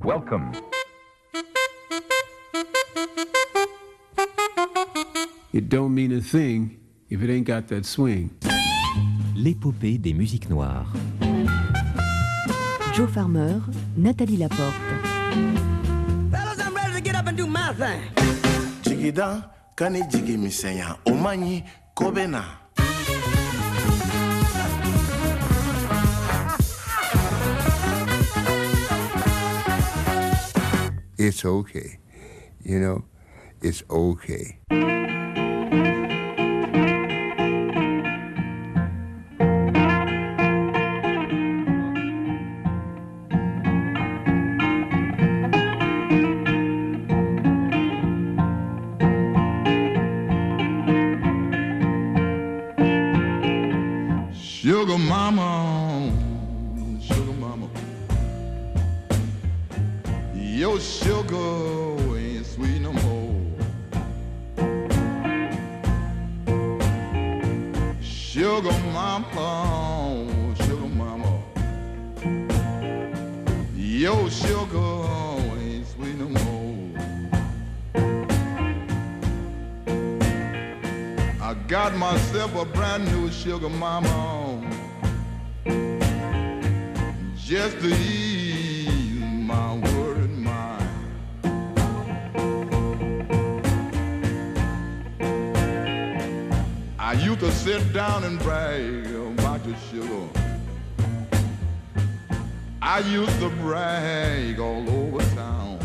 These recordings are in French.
Welcome. It don't mean a thing if it ain't got that swing. L'épopée des musiques noires. Joe Farmer, Nathalie Laporte. Fellas, I'm ready to get up and do my thing. Jigida, kani jigi misenya, omanyi, kobena. It's okay. You know, it's okay. Sugar mama, sugar mama, your sugar ain't sweet no more. Sugar mama, your sugar ain't sweet no more. I got myself a brand new sugar mama, just to ease my worried mind. I used to sit down and brag about the sugar. I used to brag all over town.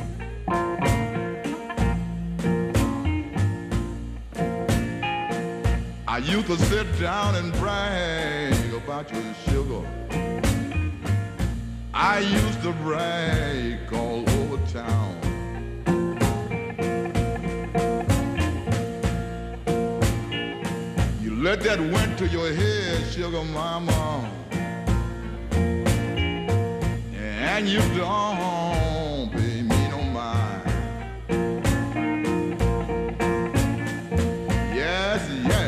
I used to sit down and brag about your sugar. I used to brag all over town. You let that went to your head, sugar mama, and you don't pay me no mind. Yes, yeah.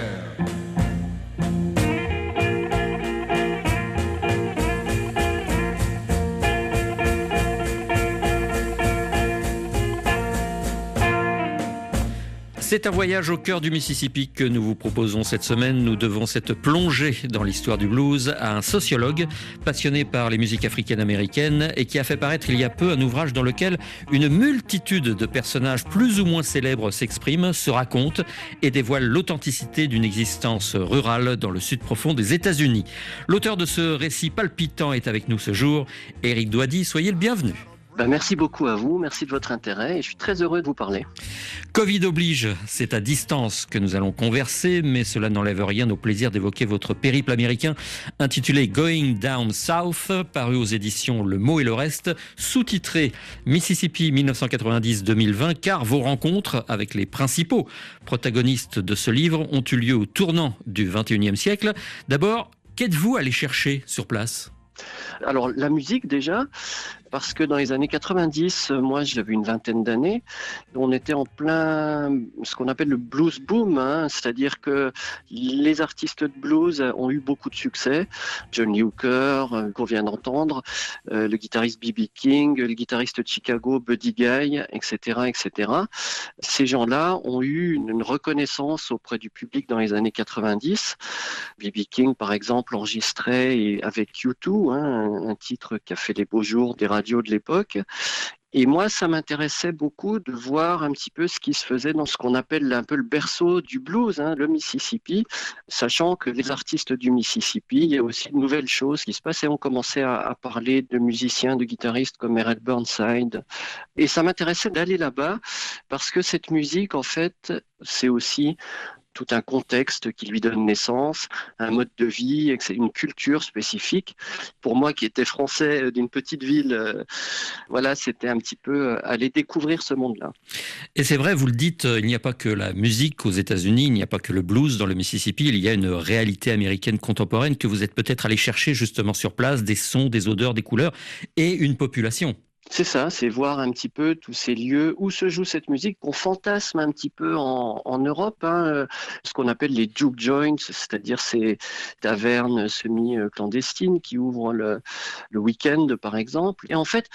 C'est un voyage au cœur du Mississippi que nous vous proposons cette semaine. Nous devons cette plongée dans l'histoire du blues à un sociologue passionné par les musiques africaines-américaines et qui a fait paraître il y a peu un ouvrage dans lequel une multitude de personnages plus ou moins célèbres s'expriment, se racontent et dévoilent l'authenticité d'une existence rurale dans le sud profond des États-Unis. L'auteur de ce récit palpitant est avec nous ce jour. Éric Doady, soyez le bienvenu. Merci beaucoup à vous, merci de votre intérêt et je suis très heureux de vous parler. Covid oblige, c'est à distance que nous allons converser, mais cela n'enlève rien au plaisir d'évoquer votre périple américain intitulé Going Down South, paru aux éditions Le Mot et le Reste, sous-titré Mississippi 1990-2020, car vos rencontres avec les principaux protagonistes de ce livre ont eu lieu au tournant du XXIe siècle. D'abord, qu'êtes-vous allé chercher sur place ? Alors la musique déjà, parce que dans les années 90, moi j'avais une vingtaine d'années, on était en plein ce qu'on appelle le blues boom, c'est-à-dire que les artistes de blues ont eu beaucoup de succès. John Hooker, qu'on vient d'entendre, le guitariste B.B. King, le guitariste de Chicago, Buddy Guy, etc., etc. Ces gens-là ont eu une reconnaissance auprès du public dans les années 90. B.B. King, par exemple, enregistrait avec U2, un titre qui a fait les beaux jours des radios de l'époque. Et moi, ça m'intéressait beaucoup de voir un petit peu ce qui se faisait dans ce qu'on appelle un peu le berceau du blues, le Mississippi, sachant que les artistes du Mississippi, il y a aussi de nouvelles choses qui se passent et on commençait à parler de musiciens, de guitaristes comme Red Burnside. Et ça m'intéressait d'aller là-bas parce que cette musique, en fait, c'est aussi tout un contexte qui lui donne naissance, un mode de vie, une culture spécifique. Pour moi qui étais français d'une petite ville, voilà, c'était un petit peu aller découvrir ce monde-là. Et c'est vrai, vous le dites, il n'y a pas que la musique aux États-Unis, il n'y a pas que le blues dans le Mississippi, il y a une réalité américaine contemporaine que vous êtes peut-être allé chercher justement sur place, des sons, des odeurs, des couleurs et une population. C'est ça, c'est voir un petit peu tous ces lieux où se joue cette musique qu'on fantasme un petit peu en Europe, ce qu'on appelle les juke joints, c'est-à-dire ces tavernes semi-clandestines qui ouvrent le week-end par exemple. Et en fait,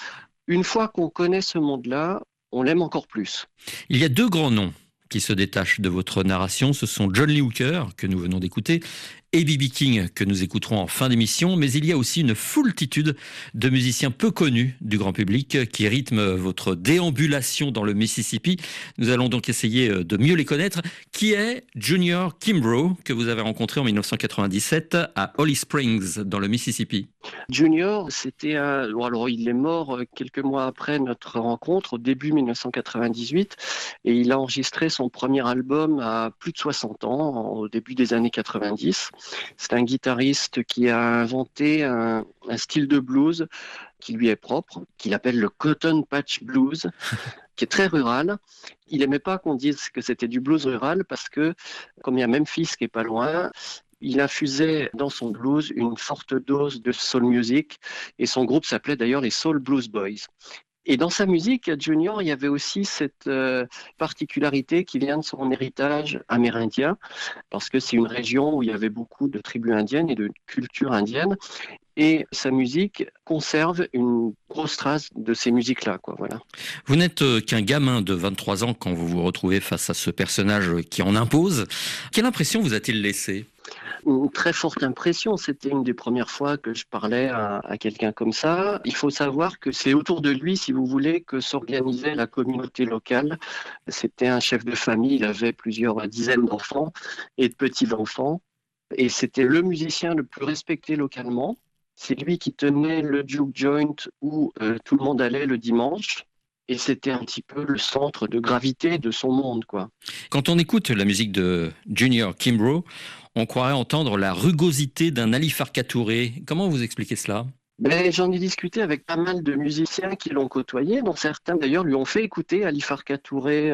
une fois qu'on connaît ce monde-là, on l'aime encore plus. Il y a deux grands noms qui se détachent de votre narration. Ce sont John Lee Hooker, que nous venons d'écouter, et B.B. King, que nous écouterons en fin d'émission. Mais il y a aussi une foultitude de musiciens peu connus du grand public qui rythment votre déambulation dans le Mississippi. Nous allons donc essayer de mieux les connaître. Qui est Junior Kimbrough, que vous avez rencontré en 1997 à Holly Springs, dans le Mississippi? Junior, c'était alors il est mort quelques mois après notre rencontre, au début 1998, et il a enregistré son premier album à plus de 60 ans, au début des années 90. C'est un guitariste qui a inventé un style de blues qui lui est propre, qu'il appelle le Cotton Patch Blues, qui est très rural. Il n'aimait pas qu'on dise que c'était du blues rural parce que, comme il y a Memphis qui est pas loin, il infusait dans son blues une forte dose de soul music et son groupe s'appelait d'ailleurs les Soul Blues Boys. Et dans sa musique, Junior, il y avait aussi cette particularité qui vient de son héritage amérindien, parce que c'est une région où il y avait beaucoup de tribus indiennes et de culture indienne. Et sa musique conserve une grosse trace de ces musiques-là, quoi, voilà. Vous n'êtes qu'un gamin de 23 ans quand vous vous retrouvez face à ce personnage qui en impose. Quelle impression vous a-t-il laissé ? Une très forte impression. C'était une des premières fois que je parlais à quelqu'un comme ça. Il faut savoir que c'est autour de lui, si vous voulez, que s'organisait la communauté locale. C'était un chef de famille, il avait plusieurs dizaines d'enfants et de petits-enfants. Et c'était le musicien le plus respecté localement. C'est lui qui tenait le juke joint où tout le monde allait le dimanche. Et c'était un petit peu le centre de gravité de son monde, quoi. Quand on écoute la musique de Junior Kimbrough, on croirait entendre la rugosité d'un Ali Farka Touré. Comment vous expliquez cela ? J'en ai discuté avec pas mal de musiciens qui l'ont côtoyé, dont certains d'ailleurs lui ont fait écouter Ali Farka Touré.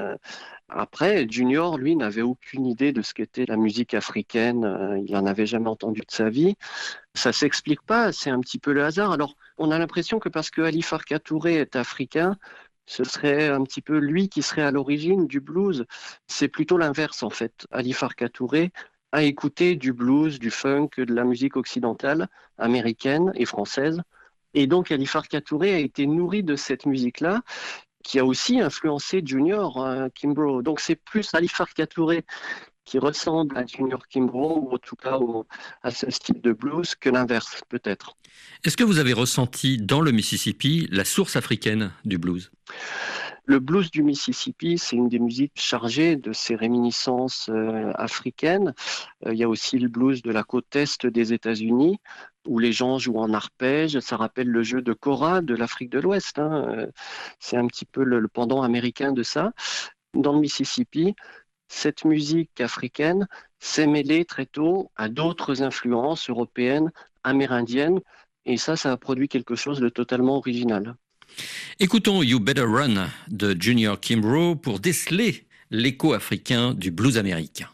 Après, Junior, lui, n'avait aucune idée de ce qu'était la musique africaine. Il n'en avait jamais entendu de sa vie. Ça s'explique pas, c'est un petit peu le hasard. Alors, on a l'impression que parce que Ali Farka Touré est africain, ce serait un petit peu lui qui serait à l'origine du blues. C'est plutôt l'inverse, en fait. Ali Farka Touré a écouté du blues, du funk, de la musique occidentale, américaine et française. Et donc, Ali Farka Touré a été nourri de cette musique-là, qui a aussi influencé Junior Kimbrough. Donc, c'est plus Ali Farka Touré qui ressemble à Junior Kimbrough, ou en tout cas à ce style de blues, que l'inverse, peut-être. Est-ce que vous avez ressenti dans le Mississippi la source africaine du blues ? Le blues du Mississippi, c'est une des musiques chargées de ces réminiscences africaines. Il y a aussi le blues de la côte est des États-Unis, où les gens jouent en arpège. Ça rappelle le jeu de kora de l'Afrique de l'Ouest. C'est un petit peu le pendant américain de ça. Dans le Mississippi, cette musique africaine s'est mêlée très tôt à d'autres influences européennes, amérindiennes, et ça a produit quelque chose de totalement original. Écoutons You Better Run de Junior Kimbrough pour déceler l'écho africain du blues américain.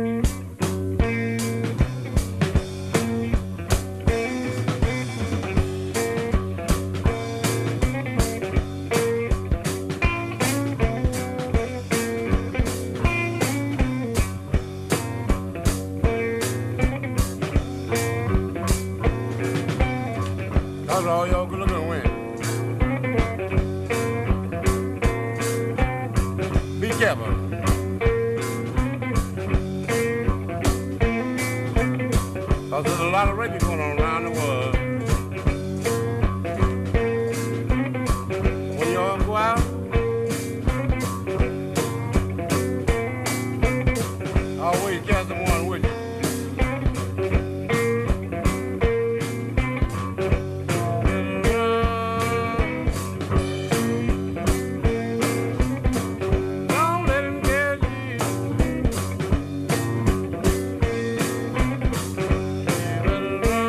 There's a lot of raping going on around the world. When you all go out, always carry someone with you. Better run.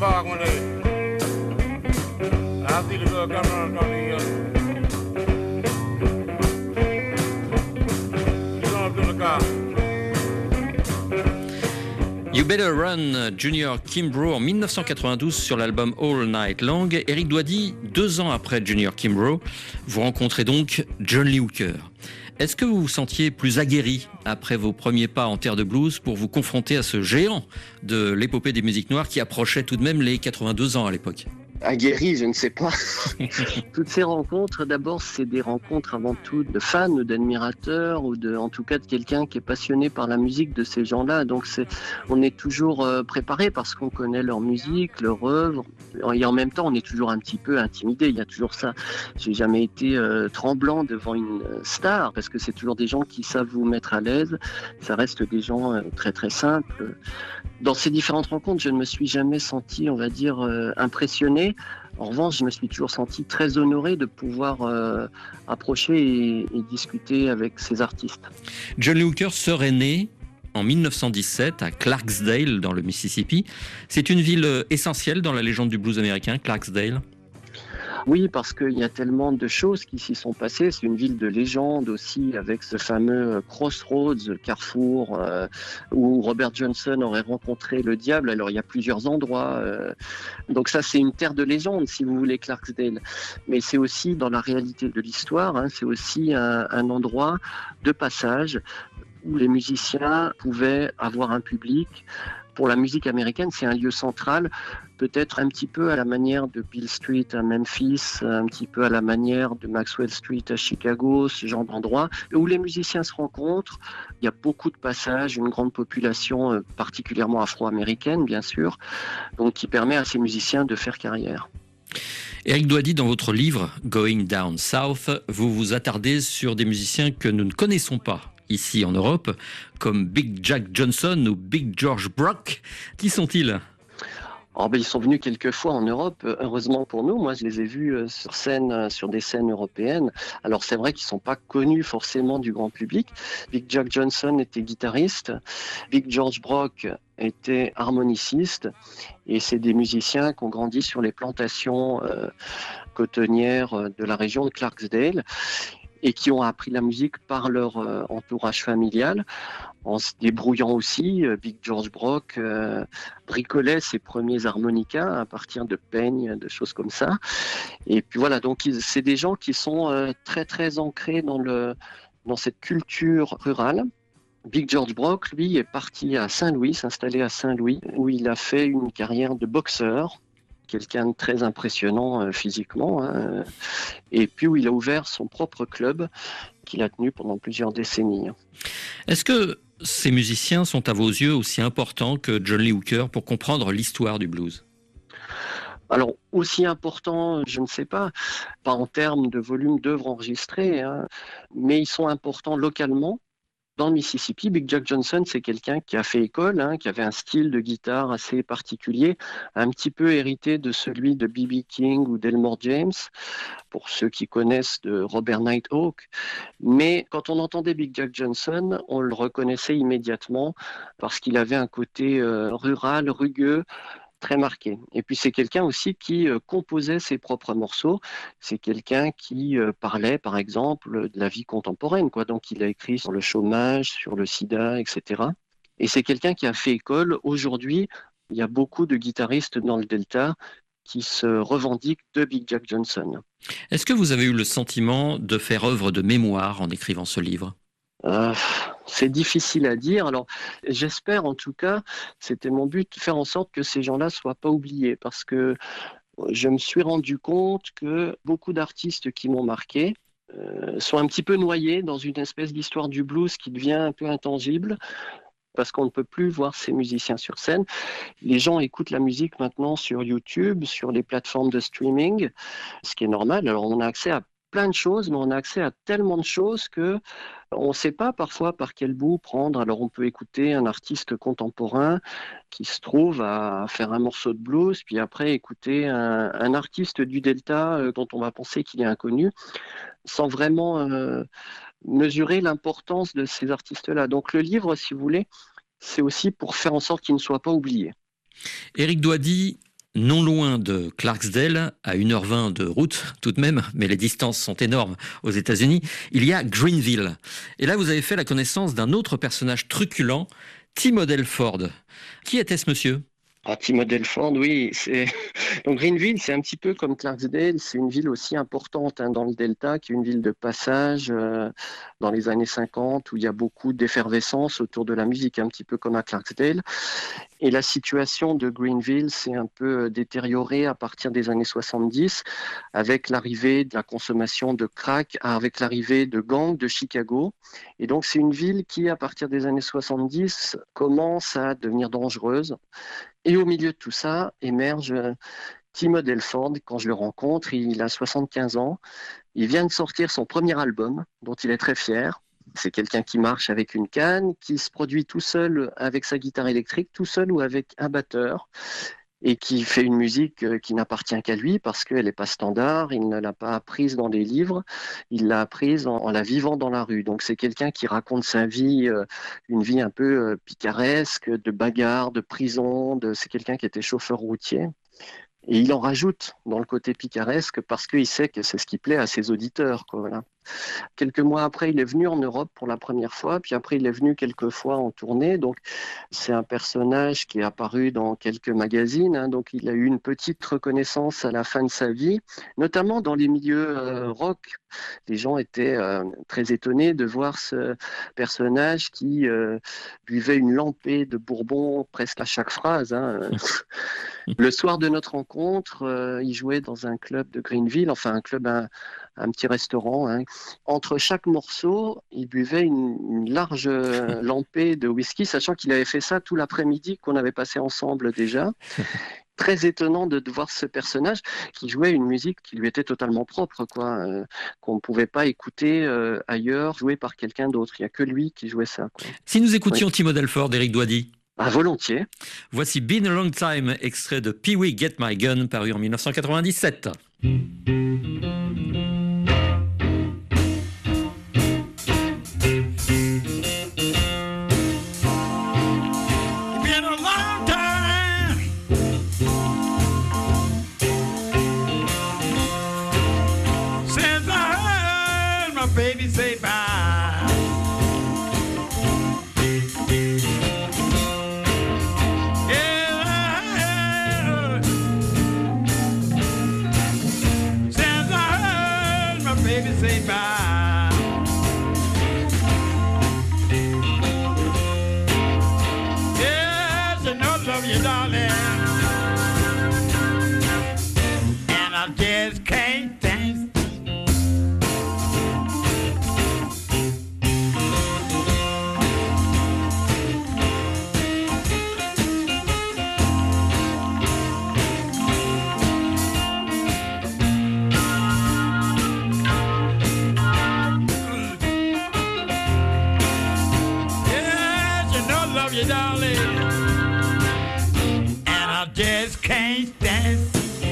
park one day, and I see the girl coming around the hill. She's on up in the car. You Better Run, Junior Kimbrough en 1992 sur l'album All Night Long. Eric Doady, 2 ans après Junior Kimbrough, vous rencontrez donc John Lee Hooker. Est-ce que vous vous sentiez plus aguerri après vos premiers pas en terre de blues pour vous confronter à ce géant de l'épopée des musiques noires qui approchait tout de même les 82 ans à l'époque ? Aguerri, je ne sais pas. Toutes ces rencontres, d'abord, c'est des rencontres avant tout de fans ou d'admirateurs ou en tout cas de quelqu'un qui est passionné par la musique de ces gens-là. Donc on est toujours préparé parce qu'on connaît leur musique, leur œuvre. Et en même temps, on est toujours un petit peu intimidé. Il y a toujours ça. J'ai jamais été tremblant devant une star parce que c'est toujours des gens qui savent vous mettre à l'aise. Ça reste des gens très très simples. Dans ces différentes rencontres, je ne me suis jamais senti, on va dire, impressionné. En revanche, je me suis toujours senti très honoré de pouvoir approcher et discuter avec ces artistes. John Lee Hooker serait né en 1917 à Clarksdale, dans le Mississippi. C'est une ville essentielle dans la légende du blues américain, Clarksdale. Oui, parce qu'il y a tellement de choses qui s'y sont passées. C'est une ville de légende aussi, avec ce fameux Crossroads, le carrefour, où Robert Johnson aurait rencontré le diable. Alors, il y a plusieurs endroits. Donc ça, c'est une terre de légende, si vous voulez, Clarksdale. Mais c'est aussi, dans la réalité de l'histoire, c'est aussi un endroit de passage où les musiciens pouvaient avoir un public. Pour la musique américaine, c'est un lieu central, peut-être un petit peu à la manière de Beale Street à Memphis, un petit peu à la manière de Maxwell Street à Chicago, ce genre d'endroit, où les musiciens se rencontrent. Il y a beaucoup de passages, une grande population, particulièrement afro-américaine, bien sûr, donc qui permet à ces musiciens de faire carrière. Eric Doady, dans votre livre « Going Down South », vous vous attardez sur des musiciens que nous ne connaissons pas ici en Europe, comme Big Jack Johnson ou Big George Brock. Qui sont-ils ? Ils sont venus quelques fois en Europe, heureusement pour nous. Moi, je les ai vus sur scène, sur des scènes européennes. Alors, c'est vrai qu'ils ne sont pas connus forcément du grand public. Big Jack Johnson était guitariste. Big George Brock était harmoniciste. Et c'est des musiciens qui ont grandi sur les plantations cotonnières de la région de Clarksdale et qui ont appris la musique par leur entourage familial, en se débrouillant aussi. Big George Brock bricolait ses premiers harmonicas à partir de peignes, de choses comme ça. Et puis voilà, donc c'est des gens qui sont très très ancrés dans cette culture rurale. Big George Brock, lui, est parti à Saint-Louis, s'installer à Saint-Louis, où il a fait une carrière de boxeur, quelqu'un de très impressionnant physiquement, et puis où il a ouvert son propre club qu'il a tenu pendant plusieurs décennies. Est-ce que ces musiciens sont à vos yeux aussi importants que John Lee Hooker pour comprendre l'histoire du blues ? Alors, aussi important, je ne sais pas en termes de volume d'œuvres enregistrées, mais ils sont importants localement. Dans le Mississippi, Big Jack Johnson, c'est quelqu'un qui a fait école, qui avait un style de guitare assez particulier, un petit peu hérité de celui de B.B. King ou d'Elmore James, pour ceux qui connaissent de Robert Nighthawk. Mais quand on entendait Big Jack Johnson, on le reconnaissait immédiatement parce qu'il avait un côté rural, rugueux, très marqué. Et puis c'est quelqu'un aussi qui composait ses propres morceaux. C'est quelqu'un qui parlait, par exemple, de la vie contemporaine, quoi. Donc il a écrit sur le chômage, sur le sida, etc. Et c'est quelqu'un qui a fait école. Aujourd'hui, il y a beaucoup de guitaristes dans le Delta qui se revendiquent de Big Jack Johnson. Est-ce que vous avez eu le sentiment de faire œuvre de mémoire en écrivant ce livre ? C'est difficile à dire. Alors, j'espère en tout cas, c'était mon but, de faire en sorte que ces gens-là ne soient pas oubliés, parce que je me suis rendu compte que beaucoup d'artistes qui m'ont marqué sont un petit peu noyés dans une espèce d'histoire du blues qui devient un peu intangible, parce qu'on ne peut plus voir ces musiciens sur scène. Les gens écoutent la musique maintenant sur YouTube, sur les plateformes de streaming, ce qui est normal. Alors, on a accès à plein de choses, mais on a accès à tellement de choses que on ne sait pas parfois par quel bout prendre. Alors on peut écouter un artiste contemporain qui se trouve à faire un morceau de blues, puis après écouter un artiste du Delta dont on va penser qu'il est inconnu, sans vraiment mesurer l'importance de ces artistes-là. Donc le livre, si vous voulez, c'est aussi pour faire en sorte qu'il ne soit pas oublié. Eric Doady, non loin de Clarksdale, à 1h20 de route tout de même, mais les distances sont énormes aux États-Unis, il y a Greenville. Et là, vous avez fait la connaissance d'un autre personnage truculent, Tim Delford. Qui était ce monsieur ? Tim Delford, oui. Donc Greenville, c'est un petit peu comme Clarksdale. C'est une ville aussi importante dans le Delta, qui est une ville de passage dans les années 50, où il y a beaucoup d'effervescence autour de la musique, un petit peu comme à Clarksdale. Et la situation de Greenville s'est un peu détériorée à partir des années 70, avec l'arrivée de la consommation de crack, avec l'arrivée de gangs de Chicago. Et donc c'est une ville qui, à partir des années 70, commence à devenir dangereuse. Et au milieu de tout ça, émerge Tim Delford. Quand je le rencontre, il a 75 ans. Il vient de sortir son premier album, dont il est très fier. C'est quelqu'un qui marche avec une canne, qui se produit tout seul avec sa guitare électrique, tout seul ou avec un batteur, et qui fait une musique qui n'appartient qu'à lui parce qu'elle n'est pas standard, il ne l'a pas apprise dans des livres, il l'a apprise en la vivant dans la rue. Donc c'est quelqu'un qui raconte sa vie, une vie un peu picaresque, de bagarre, de prison, c'est quelqu'un qui était chauffeur routier. Et il en rajoute dans le côté picaresque parce qu'il sait que c'est ce qui plaît à ses auditeurs, quoi, voilà. Quelques mois après, il est venu en Europe pour la première fois, puis après, il est venu quelques fois en tournée. Donc, c'est un personnage qui est apparu dans quelques magazines. Donc, il a eu une petite reconnaissance à la fin de sa vie, notamment dans les milieux rock. Les gens étaient très étonnés de voir ce personnage qui buvait une lampée de bourbon presque à chaque phrase. Le soir de notre rencontre, il jouait dans un club de Greenville, enfin un club, un petit restaurant. Entre chaque morceau, il buvait une large lampée de whisky, sachant qu'il avait fait ça tout l'après-midi qu'on avait passé ensemble déjà. Très étonnant de voir ce personnage qui jouait une musique qui lui était totalement propre, quoi, qu'on ne pouvait pas écouter ailleurs, jouée par quelqu'un d'autre. Il n'y a que lui qui jouait ça, quoi. Si nous écoutions Tim Delford d'Éric Doidy. Volontiers. Voici Been a Long Time, extrait de Pee Wee Get My Gun, paru en 1997. Baby say bye. Yeah. Since I heard my baby say bye. Yes, I know I love you, darling. And I just can't dance. You darling, and I just can't dance.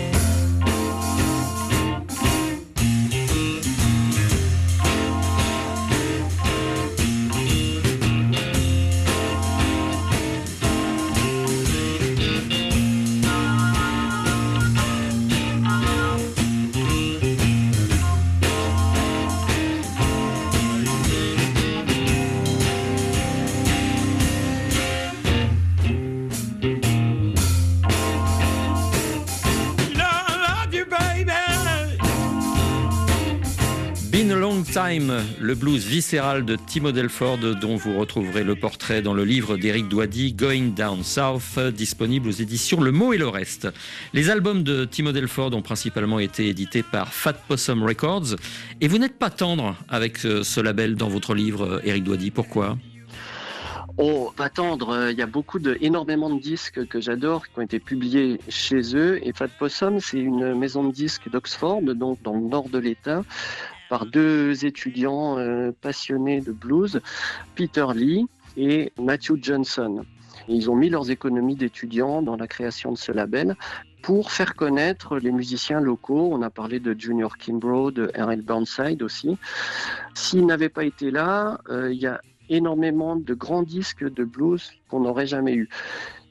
Been a Long Time, le blues viscéral de Tim Delford, dont vous retrouverez le portrait dans le livre d'Éric Doidy, Going Down South, disponible aux éditions Le Mot et le Reste. Les albums de Tim Delford ont principalement été édités par Fat Possum Records. Et vous n'êtes pas tendre avec ce label dans votre livre, Éric Doidy. Pourquoi ? Oh, pas tendre. Il y a énormément de disques que j'adore qui ont été publiés chez eux. Et Fat Possum, c'est une maison de disques d'Oxford, donc dans le nord de l'État, par deux étudiants passionnés de blues, Peter Lee et Matthew Johnson. Et ils ont mis leurs économies d'étudiants dans la création de ce label pour faire connaître les musiciens locaux. On a parlé de Junior Kimbrough, de R.L. Burnside aussi. S'ils n'avaient pas été là, il y a énormément de grands disques de blues qu'on n'aurait jamais eu.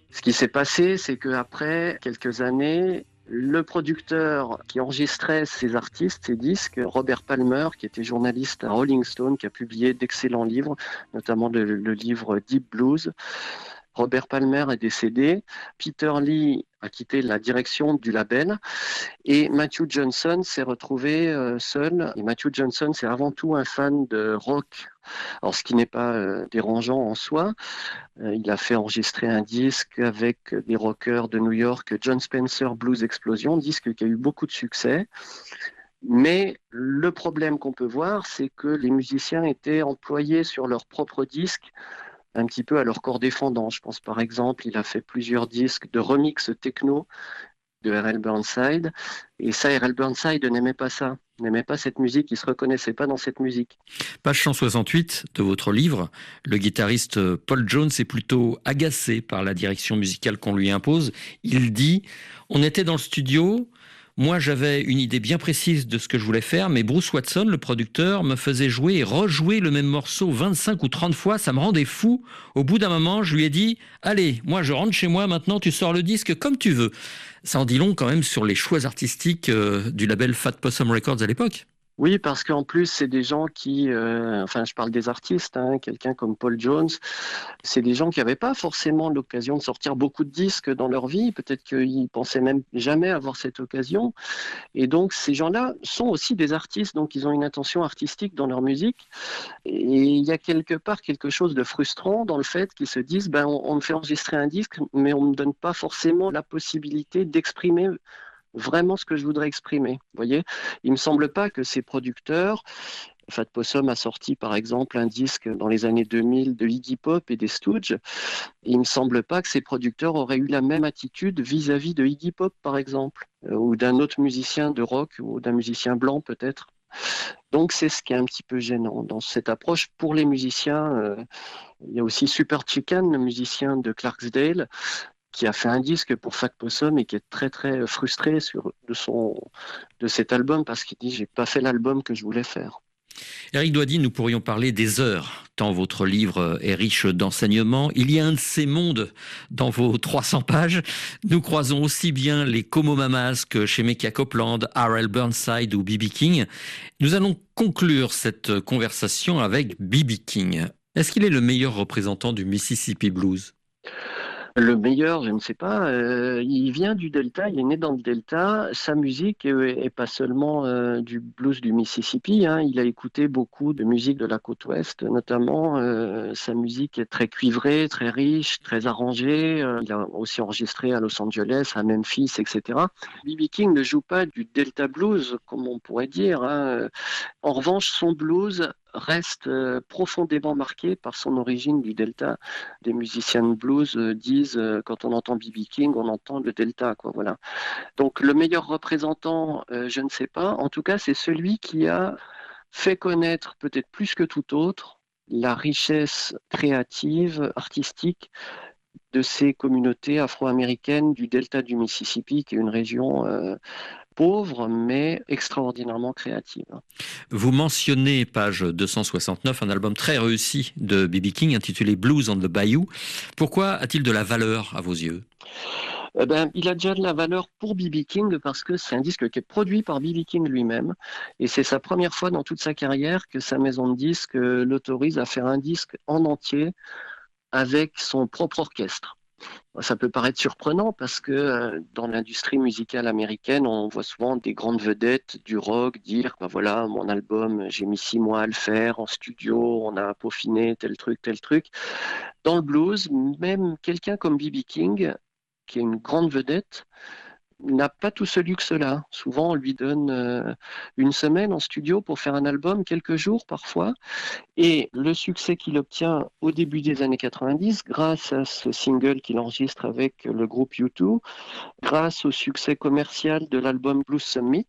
Ce qui s'est passé, c'est qu'après quelques années, le producteur qui enregistrait ces artistes, ces disques, Robert Palmer, qui était journaliste à Rolling Stone, qui a publié d'excellents livres, notamment le livre Deep Blues. Robert Palmer est décédé, Peter Lee a quitté la direction du label et Matthew Johnson s'est retrouvé seul. Et Matthew Johnson, c'est avant tout un fan de rock. Alors, ce qui n'est pas dérangeant en soi. Il a fait enregistrer un disque avec des rockers de New York, John Spencer Blues Explosion, disque qui a eu beaucoup de succès. Mais le problème qu'on peut voir, c'est que les musiciens étaient employés sur leurs propres disques un petit peu à leur corps défendant. Je pense par exemple, il a fait plusieurs disques de remix techno de R.L. Burnside, et ça, R.L. Burnside n'aimait pas ça, n'aimait pas cette musique, il ne se reconnaissait pas dans cette musique. Page 168 de votre livre, le guitariste Paul Jones est plutôt agacé par la direction musicale qu'on lui impose. Il dit « On était dans le studio, moi j'avais une idée bien précise de ce que je voulais faire, mais Bruce Watson, le producteur, me faisait jouer et rejouer le même morceau 25 ou 30 fois, ça me rendait fou. Au bout d'un moment, je lui ai dit « Allez, moi je rentre chez moi, maintenant tu sors le disque comme tu veux ». Ça en dit long quand même sur les choix artistiques du label Fat Possum Records à l'époque. Oui, parce qu'en plus, c'est des gens qui, enfin, je parle des artistes, hein, quelqu'un comme Paul Jones, c'est des gens qui n'avaient pas forcément l'occasion de sortir beaucoup de disques dans leur vie. Peut-être qu'ils pensaient même jamais avoir cette occasion. Et donc, ces gens-là sont aussi des artistes, donc ils ont une intention artistique dans leur musique. Et il y a quelque part quelque chose de frustrant dans le fait qu'ils se disent, ben, on me fait enregistrer un disque, mais on ne me donne pas forcément la possibilité d'exprimer vraiment ce que je voudrais exprimer. Vous voyez, il me semble pas que ces producteurs, Fat Possum a sorti par exemple un disque dans les années 2000 de Iggy Pop et des Stooges. Il me semble pas que ces producteurs auraient eu la même attitude vis-à-vis de Iggy Pop par exemple, ou d'un autre musicien de rock, ou d'un musicien blanc peut-être. Donc c'est ce qui est un petit peu gênant dans cette approche pour les musiciens. Il y a aussi Super Chicken, le musicien de Clarksdale, qui a fait un disque pour Fat Possum et qui est très très frustré de cet album parce qu'il dit j'ai pas fait l'album que je voulais faire. Éric Doidy, nous pourrions parler des heures, tant votre livre est riche d'enseignements. Il y a un de ces mondes dans vos 300 pages. Nous croisons aussi bien les Como Mamas que chez Mecca Copeland, R.L. Burnside ou B.B. King. Nous allons conclure cette conversation avec B.B. King. Est-ce qu'il est le meilleur représentant du Mississippi Blues ? Le meilleur, je ne sais pas, il vient du Delta, il est né dans le Delta, sa musique est pas seulement du blues du Mississippi, hein. Il a écouté beaucoup de musique de la côte ouest, notamment sa musique est très cuivrée, très riche, très arrangée, il a aussi enregistré à Los Angeles, à Memphis, etc. B.B. King ne joue pas du Delta Blues, comme on pourrait dire, hein. En revanche, son blues reste profondément marqué par son origine du Delta. Des musiciens de blues disent quand on entend B.B. King, on entend le Delta, quoi, voilà. Donc le meilleur représentant, je ne sais pas. En tout cas, c'est celui qui a fait connaître, peut-être plus que tout autre, la richesse créative, artistique de ces communautés afro-américaines du Delta du Mississippi, qui est une région pauvre, mais extraordinairement créative. Vous mentionnez, page 269, un album très réussi de B.B. King intitulé Blues on the Bayou. Pourquoi a-t-il de la valeur à vos yeux ? Il a déjà de la valeur pour B.B. King parce que c'est un disque qui est produit par B.B. King lui-même et c'est sa première fois dans toute sa carrière que sa maison de disques l'autorise à faire un disque en entier avec son propre orchestre. Ça peut paraître surprenant parce que dans l'industrie musicale américaine, on voit souvent des grandes vedettes du rock dire voilà, mon album, j'ai mis 6 mois à le faire en studio, on a peaufiné tel truc. Dans le blues, même quelqu'un comme B.B. King, qui est une grande vedette, n'a pas tout ce luxe-là. Souvent, on lui donne une semaine en studio pour faire un album, quelques jours parfois. Et le succès qu'il obtient au début des années 90, grâce à ce single qu'il enregistre avec le groupe U2, grâce au succès commercial de l'album Blues Summit,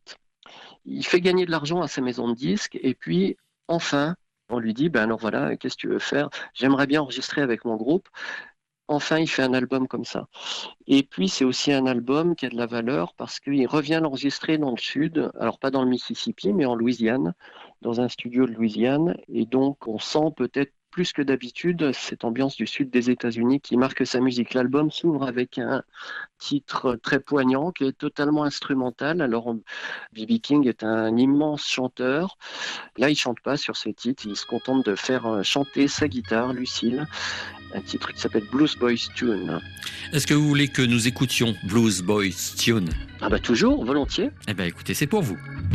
il fait gagner de l'argent à sa maison de disques. Et puis, enfin, on lui dit, alors voilà, qu'est-ce que tu veux faire ? J'aimerais bien enregistrer avec mon groupe. Enfin, il fait un album comme ça. Et puis, c'est aussi un album qui a de la valeur parce qu'il revient l'enregistrer dans le sud, alors pas dans le Mississippi, mais en Louisiane, dans un studio de Louisiane. Et donc, on sent peut-être plus que d'habitude cette ambiance du sud des États-Unis qui marque sa musique. L'album s'ouvre avec un titre très poignant qui est totalement instrumental. Alors B.B. King est un immense chanteur. Là, il chante pas sur ses titres, il se contente de faire chanter sa guitare, Lucille. Un titre qui s'appelle Blues Boys Tune. Est-ce que vous voulez que nous écoutions Blues Boys Tune ? Ah bah toujours, volontiers. Eh bien écoutez, c'est pour vous.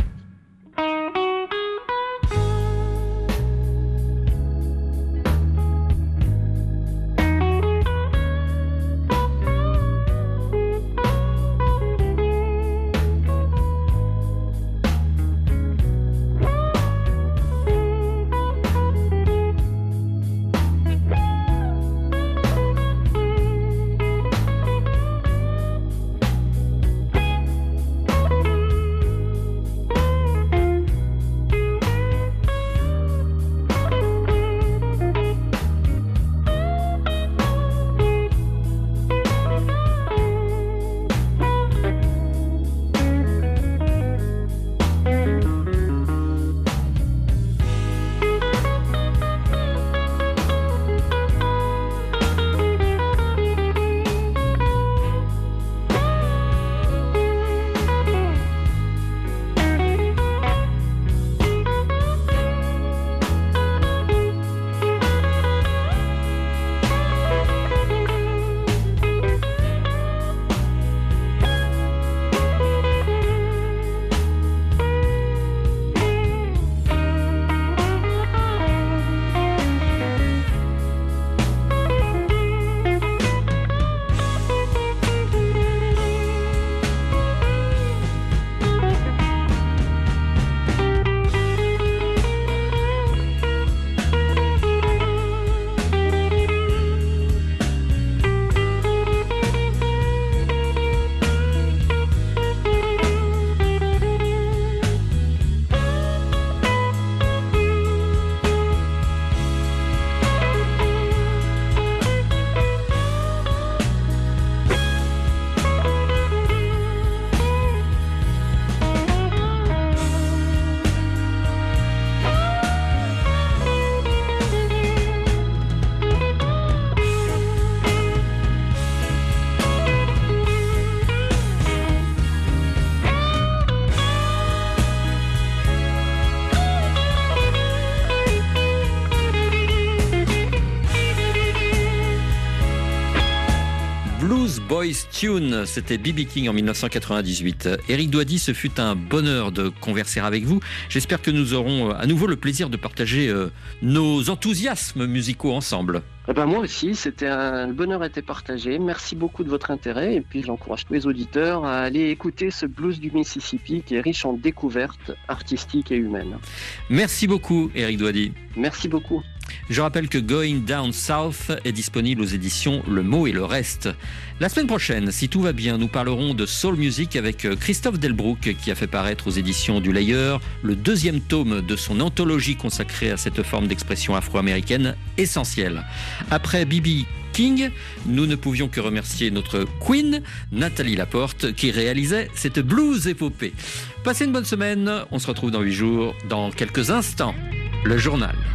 Blues Boys Tune, c'était B.B. King en 1998. Éric Doady, ce fut un bonheur de converser avec vous. J'espère que nous aurons à nouveau le plaisir de partager nos enthousiasmes musicaux ensemble. Eh ben moi aussi, le bonheur a été partagé. Merci beaucoup de votre intérêt et puis j'encourage tous les auditeurs à aller écouter ce blues du Mississippi qui est riche en découvertes artistiques et humaines. Merci beaucoup Éric Doady. Merci beaucoup. Je rappelle que Going Down South est disponible aux éditions Le Mot et le Reste. La semaine prochaine, si tout va bien, nous parlerons de soul music avec Christophe Delbrück qui a fait paraître aux éditions du Layer le 2e tome de son anthologie consacrée à cette forme d'expression afro-américaine essentielle. Après B.B. King, nous ne pouvions que remercier notre Queen, Nathalie Laporte, qui réalisait cette blues épopée. Passez une bonne semaine, on se retrouve dans 8 jours, dans quelques instants. Le journal.